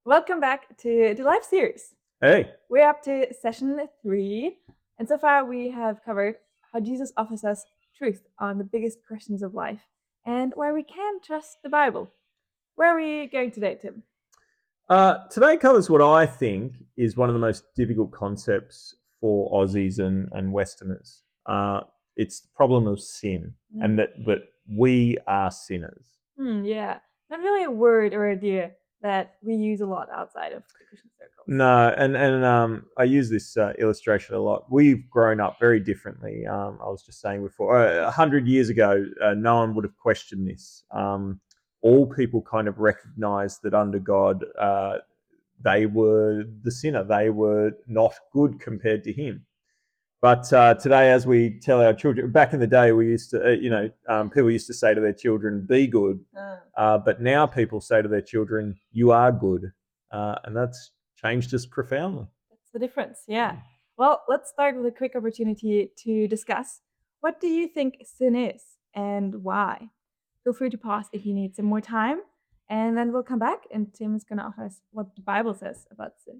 Welcome back to the live series. Hey, We're up to session 3, and so far we have covered how Jesus offers us truth on the biggest questions of life and why we can trust the Bible. Where are we going today, Tim? today covers what I think is one of the most difficult concepts for Aussies and Westerners. It's the problem of sin, and that we are sinners. Yeah, not really a word or idea that we use a lot outside of the Christian circles. No, and I use this illustration a lot. We've grown up very differently. I was just saying before, 100 years ago, no one would have questioned this. All people kind of recognised that under God, they were the sinner. They were not good compared to Him. But today, as we tell our children, back in the day, we used to, people used to say to their children, "Be good," but now people say to their children, "You are good," and that's changed us profoundly. That's the difference, yeah. Well, let's start with a quick opportunity to discuss what do you think sin is and why? Feel free to pause if you need some more time, and then we'll come back and Tim is going to offer us what the Bible says about sin.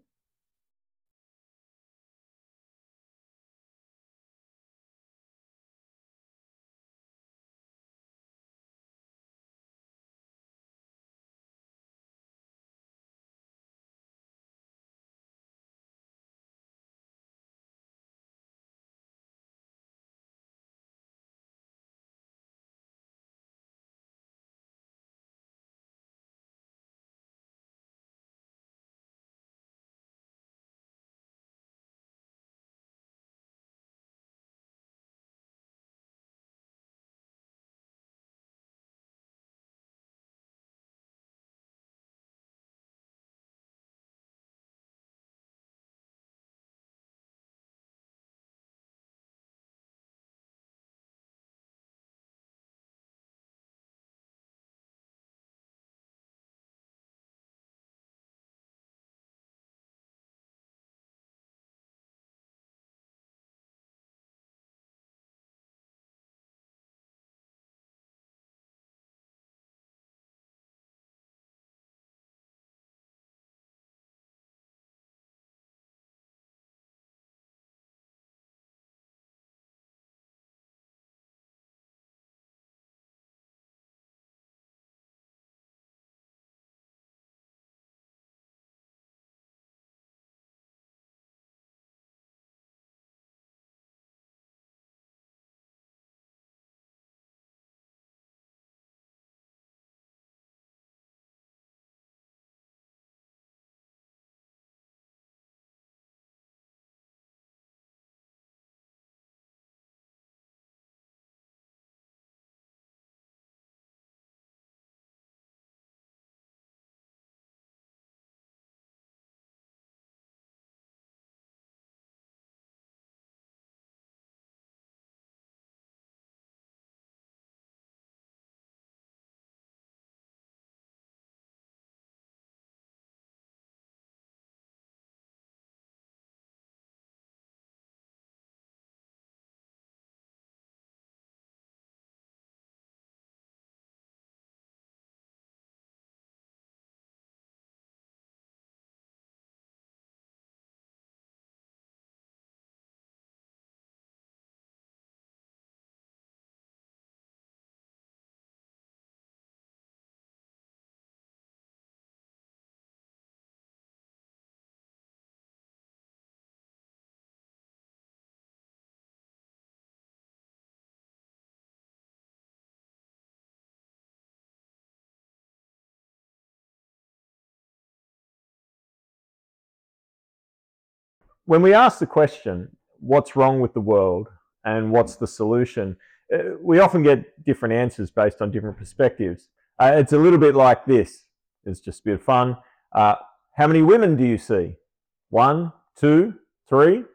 When we ask the question, "What's wrong with the world and what's the solution?" We often get different answers based on different perspectives. It's a little bit like this. It's just a bit of fun. Uh, how many women do you see? One, two, three?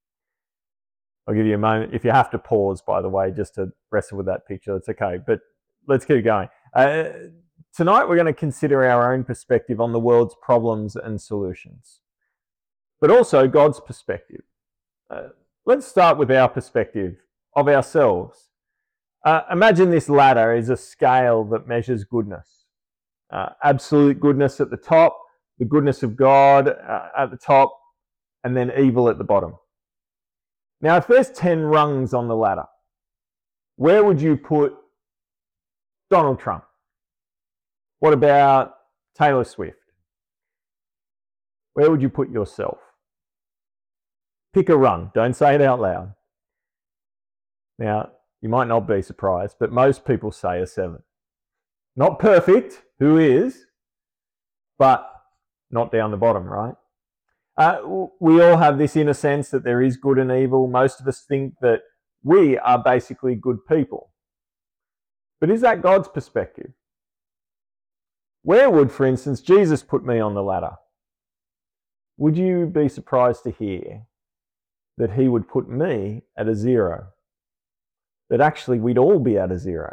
I'll give you a moment. If you have to pause, by the way, just to wrestle with that picture, that's okay. But let's keep going. Tonight, we're going to consider our own perspective on the world's problems and solutions, but also God's perspective. Uh, let's start with our perspective of ourselves. Imagine this ladder is a scale that measures goodness. Absolute goodness at the top, the goodness of God at the top, and then evil at the bottom. Now, if there's 10 rungs on the ladder, where would you put Donald Trump? What about Taylor Swift? Where would you put yourself? Pick a rung. Don't say it out loud. Now, you might not be surprised, but most people say a 7. Not perfect, who is? But not down the bottom, right? We all have this inner sense that there is good and evil. Most of us think that we are basically good people. But is that God's perspective? Where would, for instance, Jesus put me on the ladder? Would you be surprised to hear that he would put me at a 0? That actually we'd all be at a 0?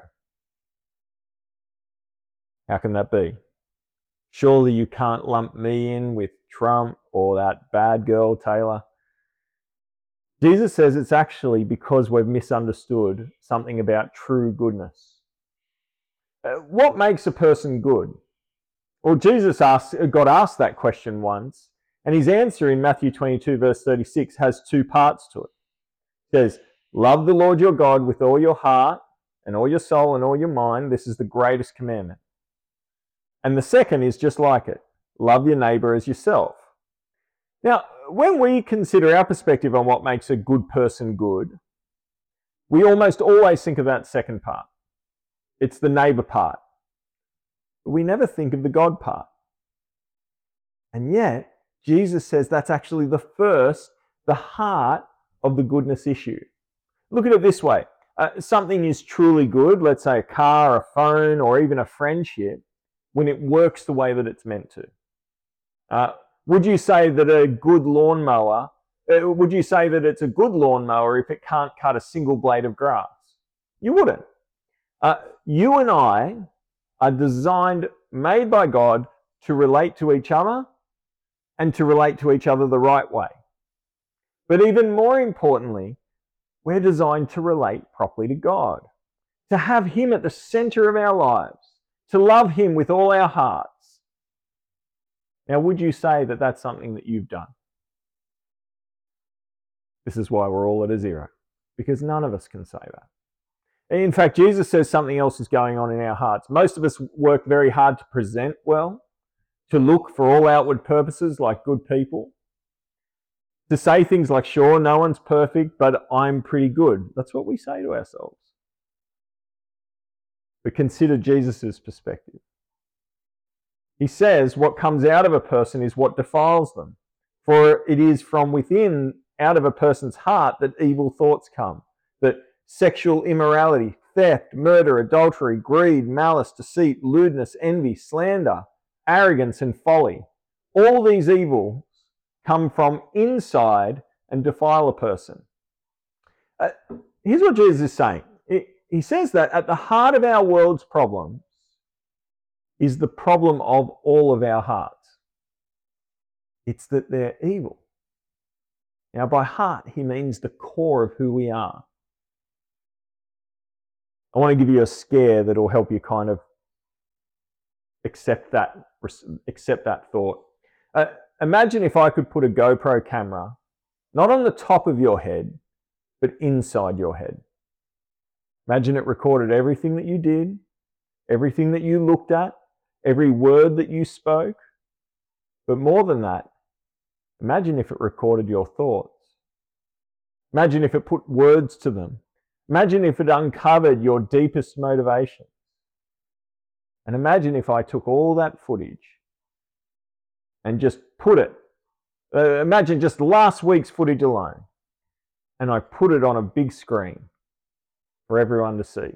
How can that be? Surely you can't lump me in with Trump or that bad girl, Taylor. Jesus says it's actually because we've misunderstood something about true goodness. What makes a person good? Well, Jesus got asked that question once, and his answer in Matthew 22, verse 36 has 2 parts to it. It says, love the Lord your God with all your heart and all your soul and all your mind. This is the greatest commandment. And the second is just like it. Love your neighbour as yourself. Now, when we consider our perspective on what makes a good person good, we almost always think of that second part. It's the neighbour part. But we never think of the God part. And yet, Jesus says that's actually the heart of the goodness issue. Look at it this way. Something is truly good, let's say a car, a phone, or even a friendship, when it works the way that it's meant to. Would you say that a good lawnmower, would you say that it's a good lawnmower if it can't cut a single blade of grass? You wouldn't. You and I are designed, made by God, to relate to each other and to relate to each other the right way. But even more importantly, we're designed to relate properly to God, to have him at the center of our lives, to love him with all our hearts. Now, would you say that that's something that you've done? This is why we're all at a 0, because none of us can say that. In fact, Jesus says something else is going on in our hearts. Most of us work very hard to present well, to look for all outward purposes like good people, to say things like, sure, no one's perfect, but I'm pretty good. That's what we say to ourselves. But consider Jesus' perspective. He says what comes out of a person is what defiles them. For it is from within, out of a person's heart, that evil thoughts come. That sexual immorality, theft, murder, adultery, greed, malice, deceit, lewdness, envy, slander, arrogance, and folly. All these evils come from inside and defile a person. Here's what Jesus is saying. He says that at the heart of our world's problems is the problem of all of our hearts. It's that they're evil. Now, by heart, he means the core of who we are. I want to give you a scare that will help you kind of accept that thought. Imagine if I could put a GoPro camera, not on the top of your head, but inside your head. Imagine it recorded everything that you did, everything that you looked at, every word that you spoke. But more than that, imagine if it recorded your thoughts. Imagine if it put words to them. Imagine if it uncovered your deepest motivations. And imagine if I took all that footage and just put it, imagine just last week's footage alone, and I put it on a big screen for everyone to see.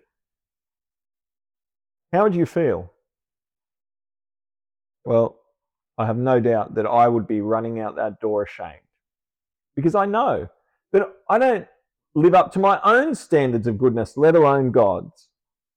How would you feel? Well, I have no doubt that I would be running out that door ashamed, because I know that I don't live up to my own standards of goodness, let alone God's.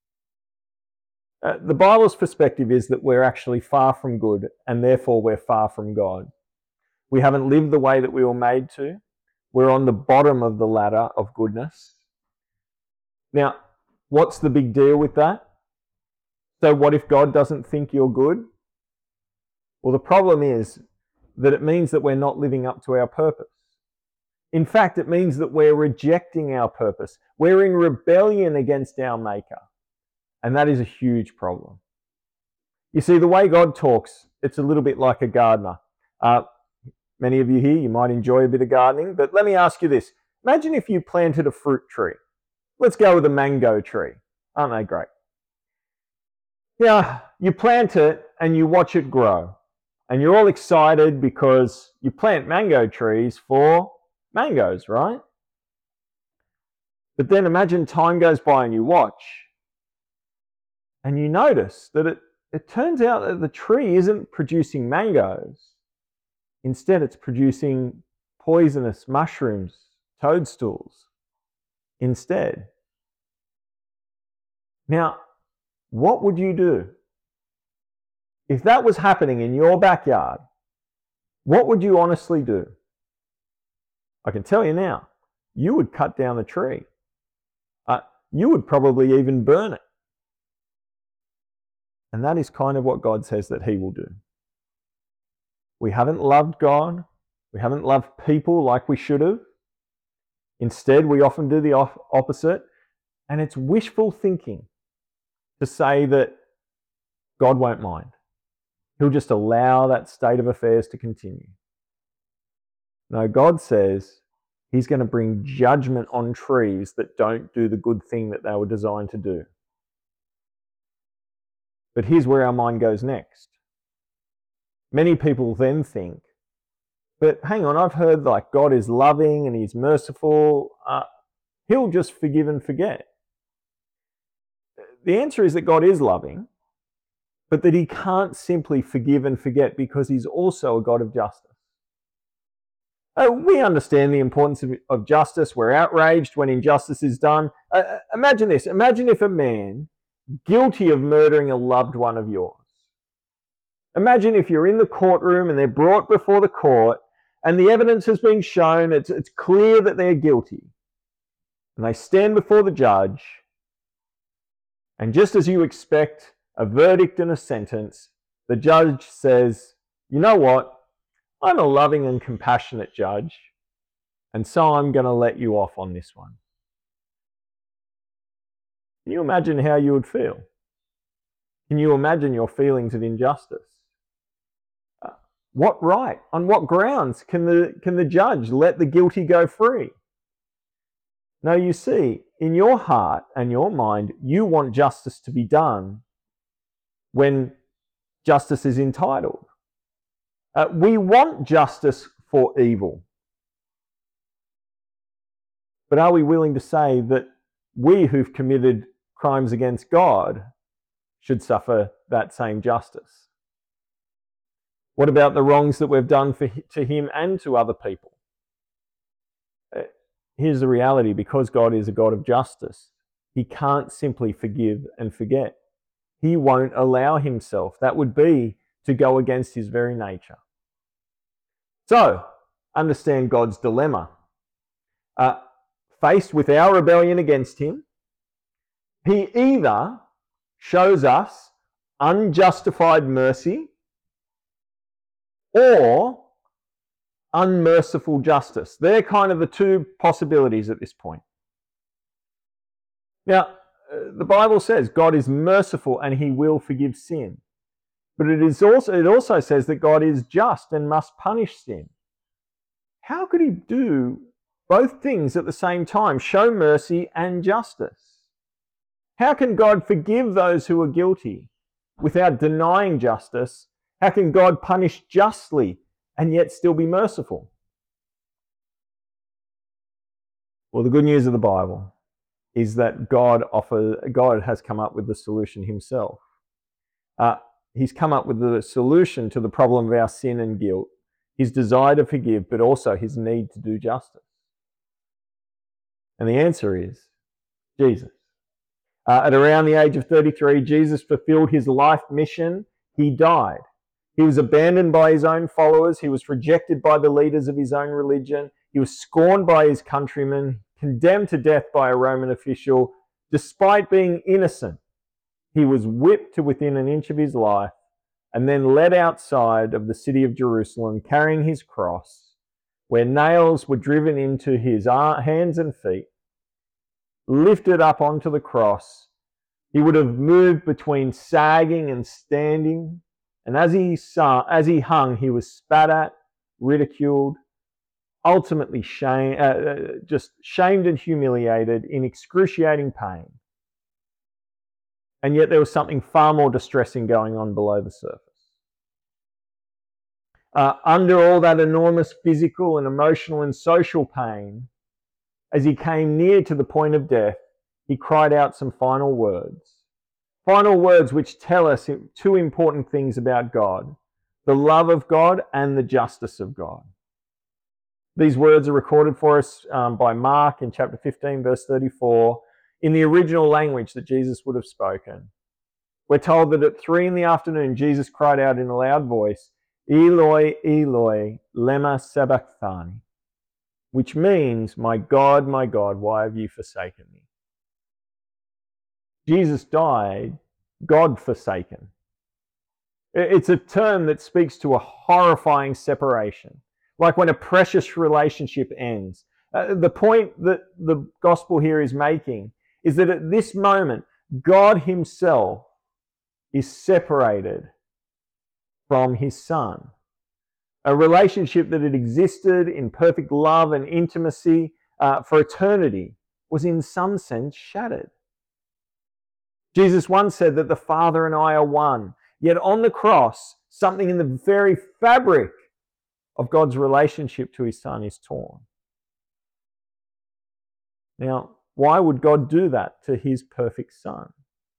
The Bible's perspective is that we're actually far from good, and therefore we're far from God. We haven't lived the way that we were made to. We're on the bottom of the ladder of goodness. Now, what's the big deal with that? So what if God doesn't think you're good? Well, the problem is that it means that we're not living up to our purpose. In fact, it means that we're rejecting our purpose. We're in rebellion against our Maker. And that is a huge problem. You see, the way God talks, it's a little bit like a gardener. Many of you here, you might enjoy a bit of gardening, but let me ask you this. Imagine if you planted a fruit tree. Let's go with a mango tree. Aren't they great? Yeah, you plant it and you watch it grow. And you're all excited because you plant mango trees for mangoes, right? But then imagine time goes by and you watch and you notice that it turns out that the tree isn't producing mangoes. Instead, it's producing poisonous mushrooms, toadstools instead. Now, what would you do? If that was happening in your backyard, what would you honestly do? I can tell you now, you would cut down the tree. You would probably even burn it. And that is kind of what God says that He will do. We haven't loved God. We haven't loved people like we should have. Instead, we often do the opposite. And it's wishful thinking to say that God won't mind. He'll just allow that state of affairs to continue. No, God says He's going to bring judgment on trees that don't do the good thing that they were designed to do. But here's where our mind goes next. Many people then think, but hang on, I've heard like God is loving and He's merciful. He'll just forgive and forget. The answer is that God is loving, but that He can't simply forgive and forget because He's also a God of justice. We understand the importance of justice. We're outraged when injustice is done. Imagine this. Imagine if a man guilty of murdering a loved one of yours. Imagine if you're in the courtroom and they're brought before the court and the evidence has been shown, it's clear that they're guilty. And they stand before the judge, and just as you expect a verdict and a sentence, the judge says, you know what? I'm a loving and compassionate judge, and so I'm going to let you off on this one. Can you imagine how you would feel? Can you imagine your feelings of injustice? What right? On what grounds can the judge let the guilty go free? No, you see, in your heart and your mind, you want justice to be done when justice is entitled. We want justice for evil. But are we willing to say that we who've committed crimes against God should suffer that same justice? What about the wrongs that we've done to Him and to other people? Here's the reality. Because God is a God of justice, He can't simply forgive and forget. He won't allow Himself. That would be to go against His very nature. So, understand God's dilemma. Faced with our rebellion against Him, He either shows us unjustified mercy or unmerciful justice. They're kind of the two possibilities at this point. Now, the Bible says God is merciful and He will forgive sin. But it also says that God is just and must punish sin. How could He do both things at the same time, show mercy and justice? How can God forgive those who are guilty without denying justice? How can God punish justly and yet still be merciful? Well, the good news of the Bible is that God has come up with the solution Himself. He's come up with the solution to the problem of our sin and guilt, His desire to forgive, but also His need to do justice. And the answer is Jesus. At around the age of 33, Jesus fulfilled His life mission. He died. He was abandoned by His own followers. He was rejected by the leaders of His own religion. He was scorned by His countrymen, condemned to death by a Roman official. Despite being innocent, He was whipped to within an inch of His life and then led outside of the city of Jerusalem carrying his cross, where nails were driven into his hands and feet, lifted up onto the cross, he would have moved between sagging and standing, and as he hung, he was spat at, ridiculed, ultimately just shamed and humiliated in excruciating pain. And yet there was something far more distressing going on below the surface. Under all that enormous physical and emotional and social pain, as he came near to the point of death, he cried out some final words. Final words which tell us two important things about God: the love of God and the justice of God. These words are recorded for us by Mark in chapter 15, verse 34, in the original language that Jesus would have spoken. We're told that at 3 p.m, Jesus cried out in a loud voice, "Eloi, Eloi, lema sabachthani," which means, my God, why have you forsaken me?" Jesus died God-forsaken. It's a term that speaks to a horrifying separation, like when a precious relationship ends. The point that the gospel here is making is that at this moment, God himself is separated from his Son. A relationship that had existed in perfect love and intimacy for eternity was in some sense shattered. Jesus once said that the Father and I are one. Yet on the cross, something in the very fabric of God's relationship to his Son is torn. Now, why would God do that to his perfect Son?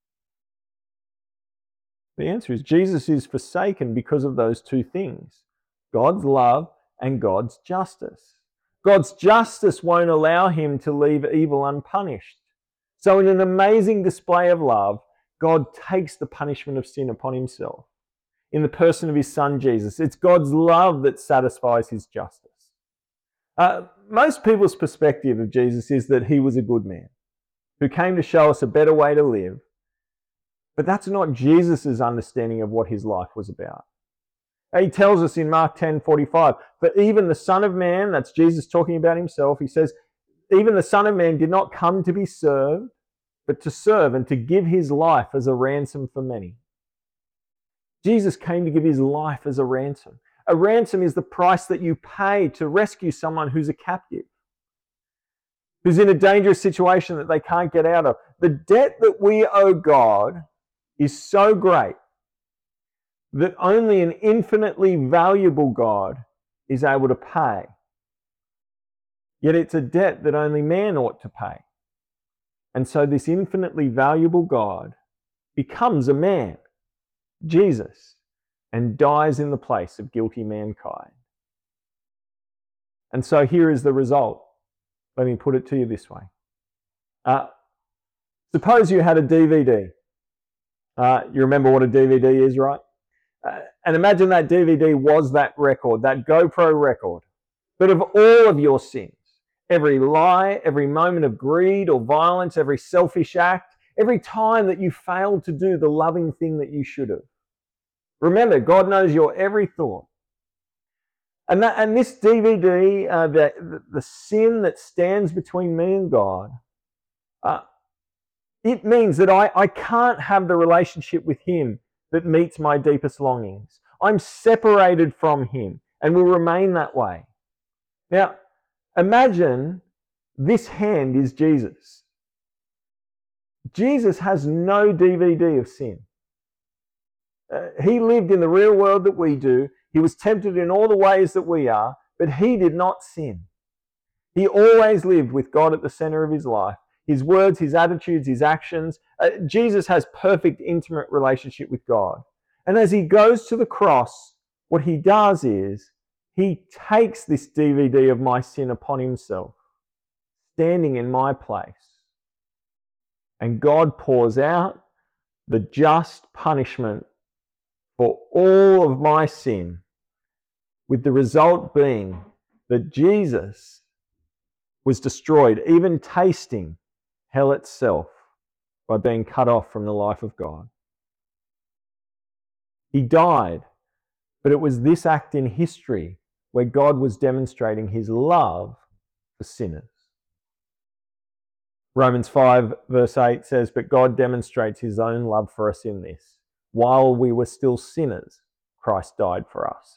The answer is Jesus is forsaken because of those two things: God's love and God's justice. God's justice won't allow him to leave evil unpunished. So in an amazing display of love, God takes the punishment of sin upon himself in the person of his Son, Jesus. It's God's love that satisfies his justice. Most people's perspective of Jesus is that he was a good man who came to show us a better way to live. But that's not Jesus' understanding of what his life was about. He tells us in Mark 10:45, "For even the Son of Man," that's Jesus talking about himself, he says, "even the Son of Man did not come to be served, but to serve and to give his life as a ransom for many." Jesus came to give his life as a ransom. A ransom is the price that you pay to rescue someone who's a captive, who's in a dangerous situation that they can't get out of. The debt that we owe God is so great that only an infinitely valuable God is able to pay. Yet it's a debt that only man ought to pay. And so this infinitely valuable God becomes a man, Jesus, and dies in the place of guilty mankind. And so here is the result. Let me put it to you this way. Suppose you had a DVD. You remember what a DVD is, right? And imagine that DVD was that record, that GoPro record, but of all of your sins. Every lie, every moment of greed or violence, every selfish act, every time that you failed to do the loving thing that you should have. Remember, God knows your every thought. And this DVD, the sin that stands between me and God, it means that I can't have the relationship with him that meets my deepest longings. I'm separated from him and will remain that way. Now, imagine this hand is Jesus. Jesus has no DVD of sin. He lived in the real world that we do. He was tempted in all the ways that we are, but he did not sin. He always lived with God at the center of his life. His words, his attitudes, his actions. Jesus has perfect, intimate relationship with God. And as he goes to the cross, what he does is he takes this DVD of my sin upon himself, standing in my place. And God pours out the just punishment for all of my sin, with the result being that Jesus was destroyed, even tasting hell itself, by being cut off from the life of God. He died, but it was this act in history where God was demonstrating his love for sinners. Romans 5 verse 8 says, "But God demonstrates his own love for us in this. While we were still sinners, Christ died for us."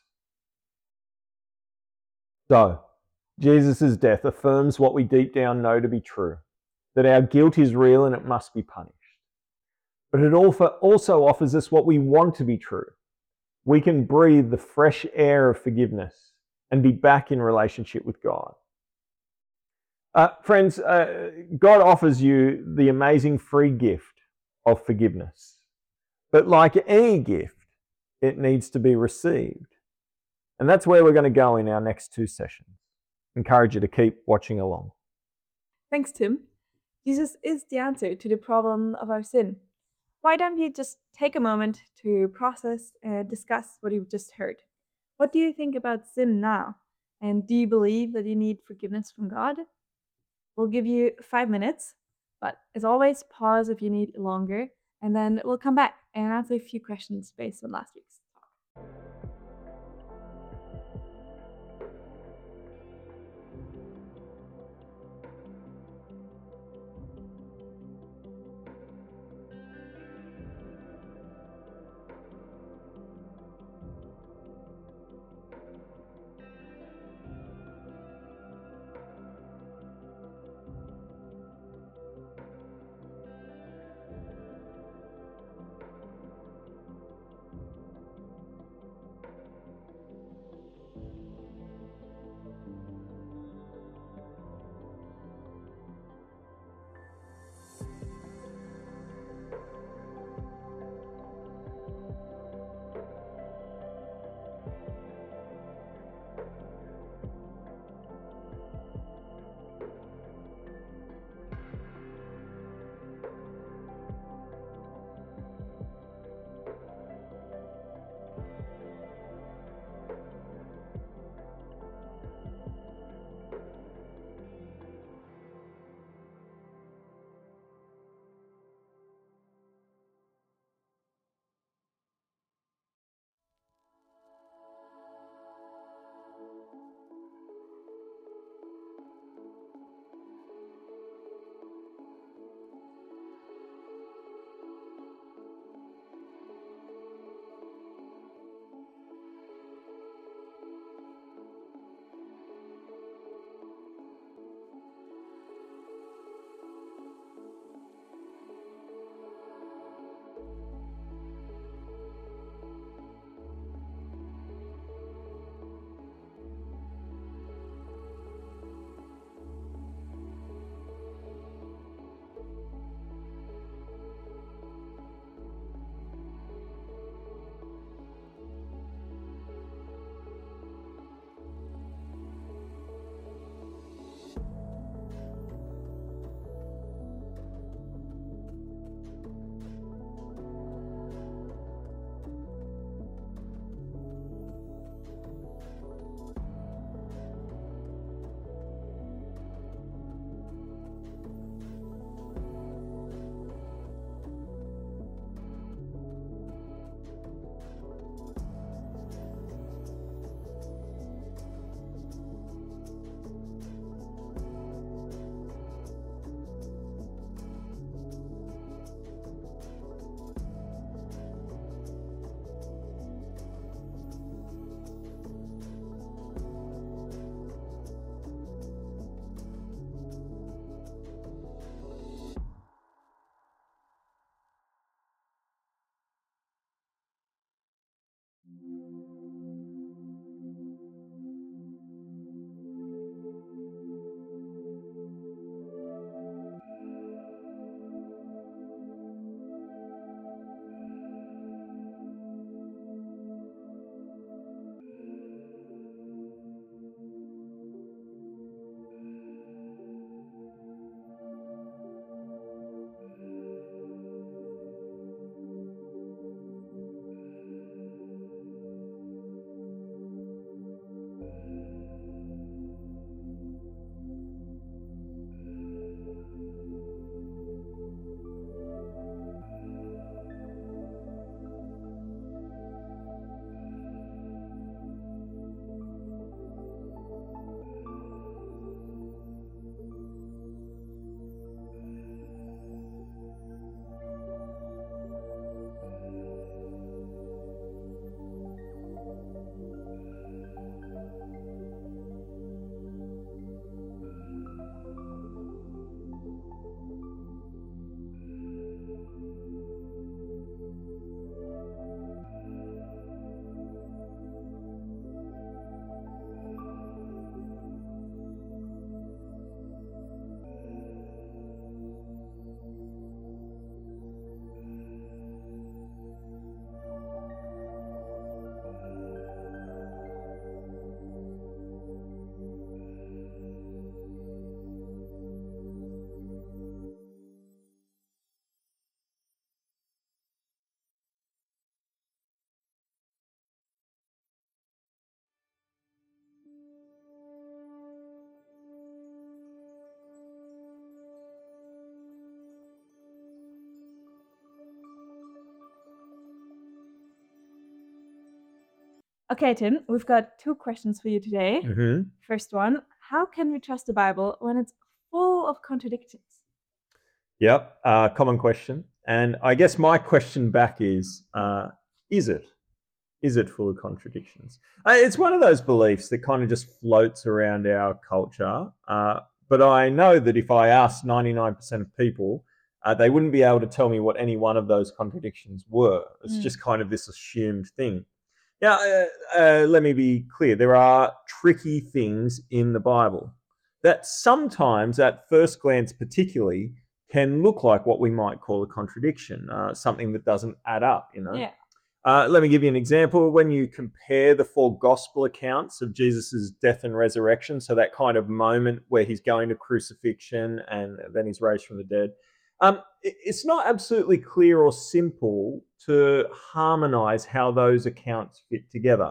So, Jesus' death affirms what we deep down know to be true, that our guilt is real and it must be punished. But it also offers us what we want to be true. We can breathe the fresh air of forgiveness and be back in relationship with God. Friends, God offers you the amazing free gift of forgiveness. But like any gift, it needs to be received. And that's where we're going to go in our next 2 sessions. Encourage you to keep watching along. Thanks, Tim. Jesus is the answer to the problem of our sin. Why don't you just take a moment to process and discuss what you've just heard? What do you think about sin now? And do you believe that you need forgiveness from God? We'll give you 5 minutes, but as always, pause if you need longer, and then we'll come back and answer a few questions based on last week's talk. Okay, Tim, we've got 2 questions for you today. Mm-hmm. First one, how can we trust the Bible when it's full of contradictions? Yep, common question. And I guess my question back is it? Is it full of contradictions? It's one of those beliefs that kind of just floats around our culture. But I know that if I asked 99% of people, they wouldn't be able to tell me what any one of those contradictions were. It's just kind of this assumed thing. Now, let me be clear. There are tricky things in the Bible that sometimes, at first glance particularly, can look like what we might call a contradiction, something that doesn't add up, Yeah. Let me give you an example. When you compare the 4 gospel accounts of Jesus' death and resurrection, so that kind of moment where he's going to crucifixion and then he's raised from the dead, it's not absolutely clear or simple to harmonize how those accounts fit together.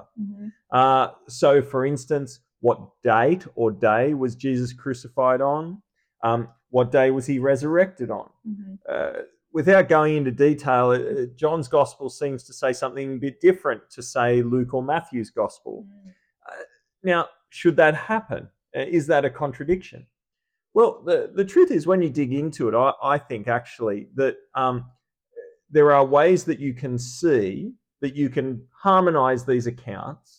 So, for instance, what date or day was Jesus crucified on? What day was he resurrected on? Without going into detail, John's gospel seems to say something a bit different to, say, Luke or Matthew's gospel. Now, should that happen? Is that a contradiction? Well, the truth is, when you dig into it, I think actually that there are ways that you can see that you can harmonize these accounts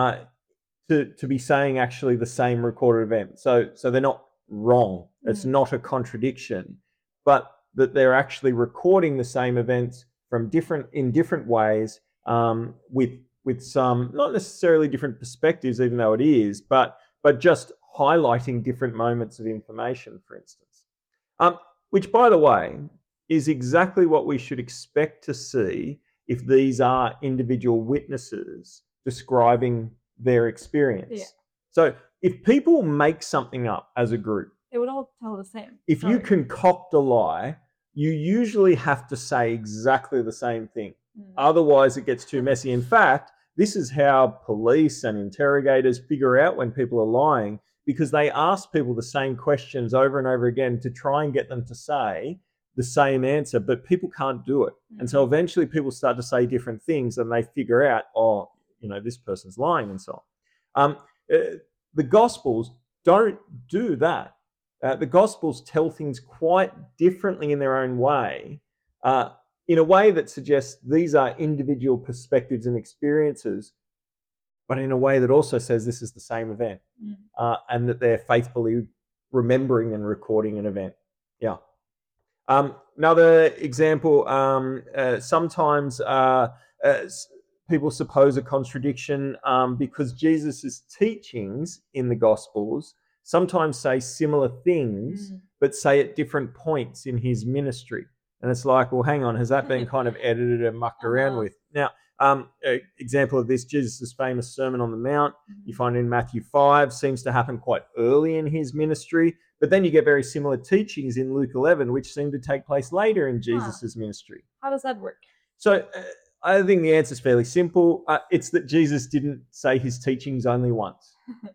to be saying actually the same recorded event. So they're not wrong. It's not a contradiction, but that they're actually recording the same events from in different ways, with some not necessarily different perspectives, even though it is, but just highlighting different moments of information, for instance. Which, by the way, is exactly what we should expect to see if these are individual witnesses describing their experience. Yeah. So if people make something up as a group, They would all tell the same. if you concoct a lie, you usually have to say exactly the same thing. Otherwise, it gets too messy. In fact, this is how police and interrogators figure out when people are lying, because they ask people the same questions over and over again to try and get them to say the same answer, but people can't do it. And so eventually people start to say different things and they figure out, this person's lying and so on. The Gospels don't do that. The Gospels tell things quite differently in their own way, in a way that suggests these are individual perspectives and experiences, but in a way that also says this is the same event, and that they're faithfully remembering and recording an event. Yeah. Another example, sometimes people suppose a contradiction because Jesus' teachings in the Gospels sometimes say similar things, but say at different points in his ministry. And it's like, well, hang on, has that been kind of edited and mucked around with? Now, example of this, Jesus' famous Sermon on the Mount, you find in Matthew 5, seems to happen quite early in his ministry. But then you get very similar teachings in Luke 11, which seem to take place later in Jesus' ministry. How does that work? So I think the answer is fairly simple. It's that Jesus didn't say his teachings only once.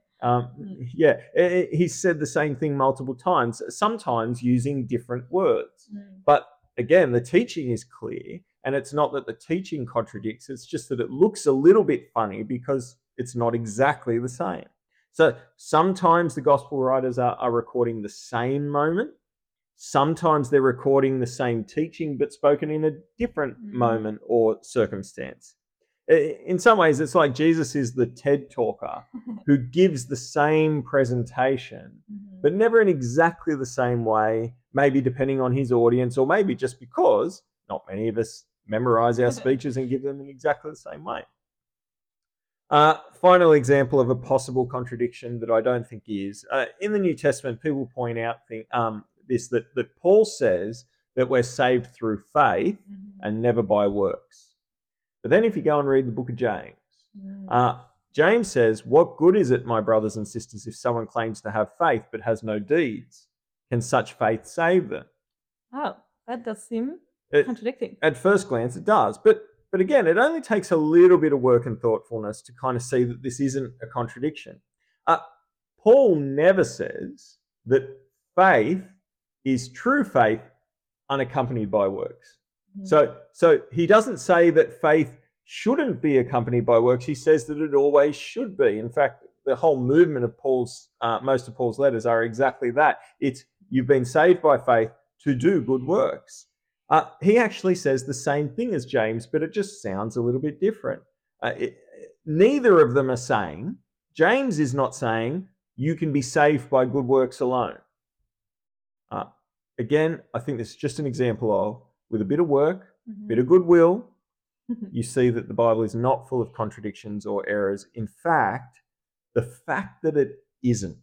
He said the same thing multiple times, sometimes using different words. But again, the teaching is clear, and it's not that the teaching contradicts, it's just that it looks a little bit funny because it's not exactly the same. So sometimes the gospel writers are recording the same moment. Sometimes they're recording the same teaching, but spoken in a different moment or circumstance. In some ways, it's like Jesus is the TED talker who gives the same presentation, but never in exactly the same way, maybe depending on his audience, or maybe just because not many of us memorize our speeches and give them in exactly the same way. Final example of a possible contradiction that I don't think is, in the New Testament, people point out that Paul says that we're saved through faith and never by works. But then if you go and read the book of James, James says, what good is it, my brothers and sisters, if someone claims to have faith but has no deeds? Can such faith save them? Oh, that does seem contradicting. At first glance, it does. But again, it only takes a little bit of work and thoughtfulness to kind of see that this isn't a contradiction. Paul never says that faith is true faith unaccompanied by works. So he doesn't say that faith shouldn't be accompanied by works. He says that it always should be. In fact, the whole movement of most of Paul's letters are exactly that. It's you've been saved by faith to do good works. He actually says the same thing as James, but it just sounds a little bit different. Neither of them are saying, James is not saying you can be saved by good works alone. Again, I think this is just an example of, with a bit of work, a bit of goodwill, you see that the Bible is not full of contradictions or errors. In fact, the fact that it isn't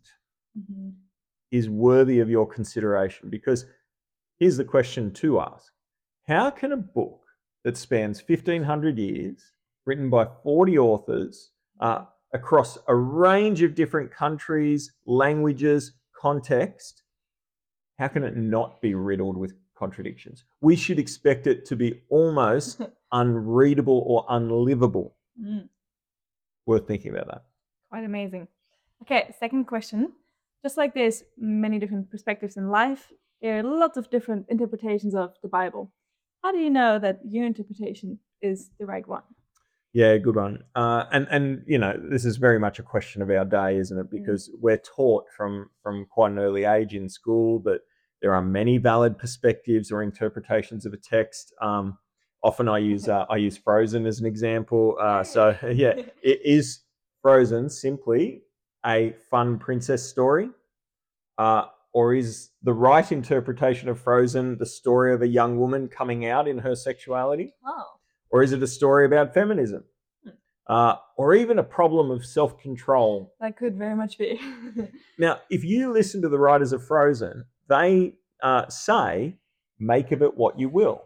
is worthy of your consideration, because here's the question to ask. How can a book that spans 1,500 years, written by 40 authors, across a range of different countries, languages, context, how can it not be riddled with contradictions? We should expect it to be almost unreadable or unlivable. Worth thinking about that. Quite amazing. Okay, second question. Just like there's many different perspectives in life, there are lots of different interpretations of the Bible. How do you know that your interpretation is the right one? Yeah, good one. And you know, this is very much a question of our day, isn't it? Because we're taught from quite an early age in school that there are many valid perspectives or interpretations of a text. Often I use Frozen as an example. So yeah, is Frozen simply a fun princess story? Or is the right interpretation of Frozen the story of a young woman coming out in her sexuality? Oh. Or is it a story about feminism? Or even a problem of self-control? That could very much be. Now, if you listen to the writers of Frozen, they say, make of it what you will.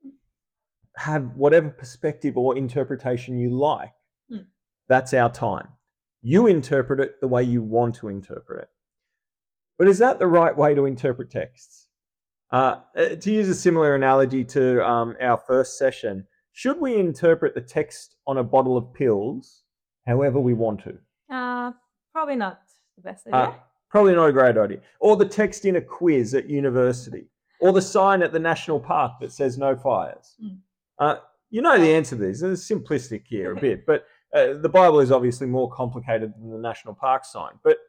Have whatever perspective or interpretation you like. That's our time. You interpret it the way you want to interpret it. But is that the right way to interpret texts? To use a similar analogy to our first session, should we interpret the text on a bottle of pills however we want to? Probably not the best idea. Probably not a great idea. Or the text in a quiz at university. Or the sign at the national park that says no fires. You know the answer to these. It's simplistic here a bit, but the Bible is obviously more complicated than the national park sign. But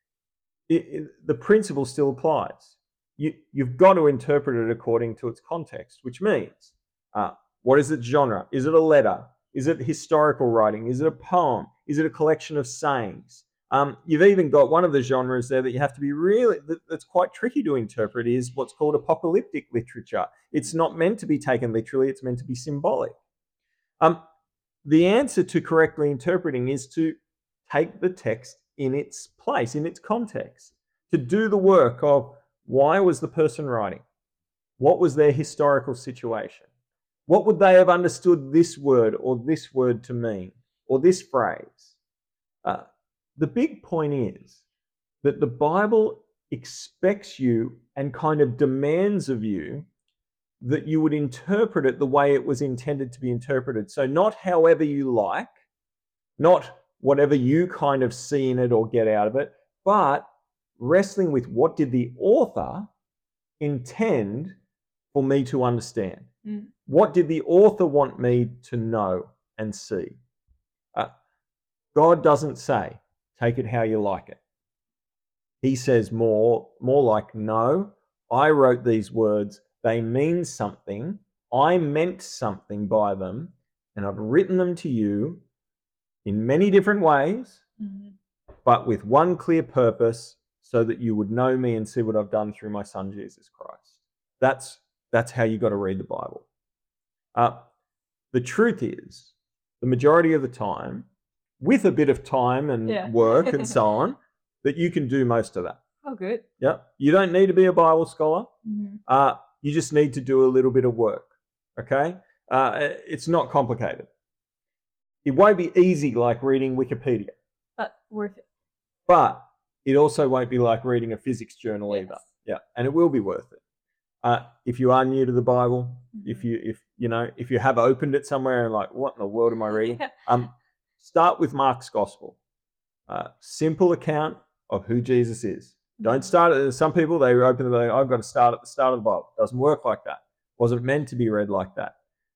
the principle still applies. You've got to interpret it according to its context, which means what is its genre? Is it a letter? Is it historical writing? Is it a poem? Is it a collection of sayings? You've even got one of the genres there that you have to be that's quite tricky to interpret, is what's called apocalyptic literature. It's not meant to be taken literally, it's meant to be symbolic. The answer to correctly interpreting is to take the text in its place, in its context, to do the work of why was the person writing? What was their historical situation? What would they have understood this word or this word to mean, or this phrase? The big point is that the Bible expects you and kind of demands of you that you would interpret it the way it was intended to be interpreted. So not however you like, not whatever you kind of see in it or get out of it, but wrestling with what did the author intend for me to understand? What did the author want me to know and see? God doesn't say, take it how you like it. He says more like, no, I wrote these words. They mean something. I meant something by them, and I've written them to you in many different ways, but with one clear purpose, so that you would know me and see what I've done through my son, Jesus Christ. That's how you got to read the Bible. The truth is, the majority of the time, with a bit of time and work and so on, that you can do most of that. Oh, good. Yeah. You don't need to be a Bible scholar. You just need to do a little bit of work. Okay? It's not complicated. It won't be easy like reading Wikipedia. But worth it. But it also won't be like reading a physics journal either. Yeah. And it will be worth it. If you are new to the Bible, if you have opened it somewhere and like, what in the world am I reading? Start with Mark's Gospel. Simple account of who Jesus is. Don't start at, some people, they open it, I've got to start at the start of the Bible. It doesn't work like that. Wasn't meant to be read like that.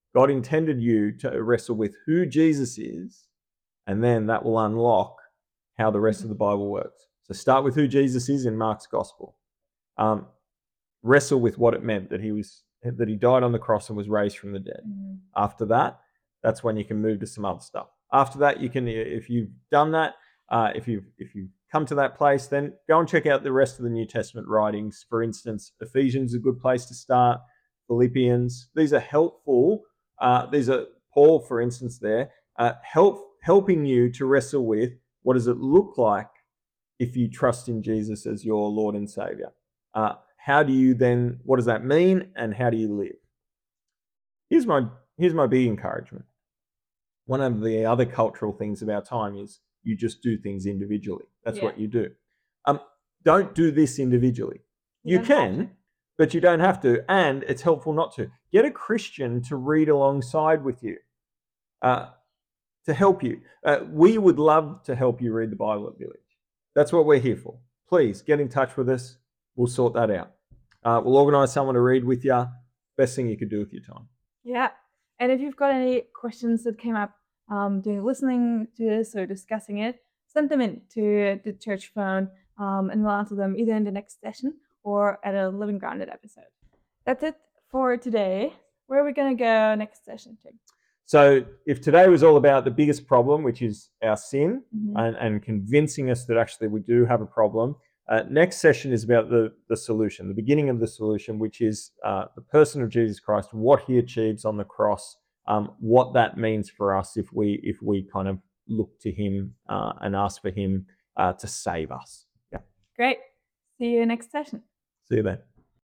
God intended you to wrestle with who Jesus is, and then that will unlock how the rest of the Bible works. So start with who Jesus is in Mark's gospel. Wrestle with what it meant that he died on the cross and was raised from the dead. After that, that's when you can move to some other stuff. After that, you can, if you've done that, if you've come to that place, then go and check out the rest of the New Testament writings. For instance, Ephesians is a good place to start. Philippians, these are helpful. These are Paul, for instance, there, helping you to wrestle with what does it look like if you trust in Jesus as your Lord and Savior. How do you then, what does that mean, and how do you live? Here's my big encouragement. One of the other cultural things of our time is you just do things individually. That's what you do. Don't do this individually. You can, but you don't have to, and it's helpful not to. Get a Christian to read alongside with you, to help you. We would love to help you read the Bible at Village. That's what we're here for. Please get in touch with us. We'll sort that out. We'll organise someone to read with you. Best thing you could do with your time. Yeah. And if you've got any questions that came up during listening to this or discussing it, send them in to the church phone, and we'll answer them either in the next session or at a Living Grounded episode. That's it for today. Where are we going to go next session, Tim? So if today was all about the biggest problem, which is our sin, and convincing us that actually we do have a problem, next session is about the solution, the beginning of the solution, which is the person of Jesus Christ, what he achieves on the cross, what that means for us if we kind of look to him and ask for him to save us. Yeah. Great. See you next session. See you then.